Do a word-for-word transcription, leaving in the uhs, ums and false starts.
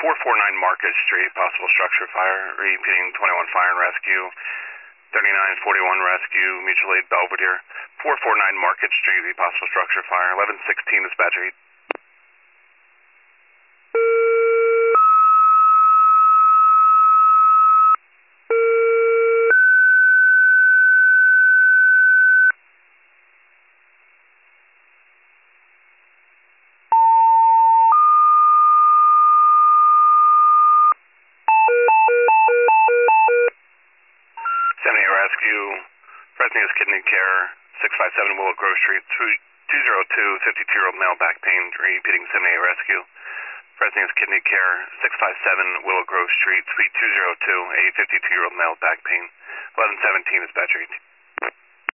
four forty-nine Market Street, possible structure fire, repeating twenty-one Fire and Rescue, thirty-nine forty-one Rescue, mutual aid Belvedere, four forty-nine Market Street, possible structure fire, eleven sixteen dispatcher. seventy-eight Rescue, Fresnia's Kidney Care, six five seven Willow Grove Street, two oh two, fifty-two-year-old male back pain, repeating seventy-eight Rescue. Fresnia's Kidney Care, six five seven Willow Grove Street, Suite two oh two, a fifty-two-year-old male back pain, eleven seventeen dispatcher.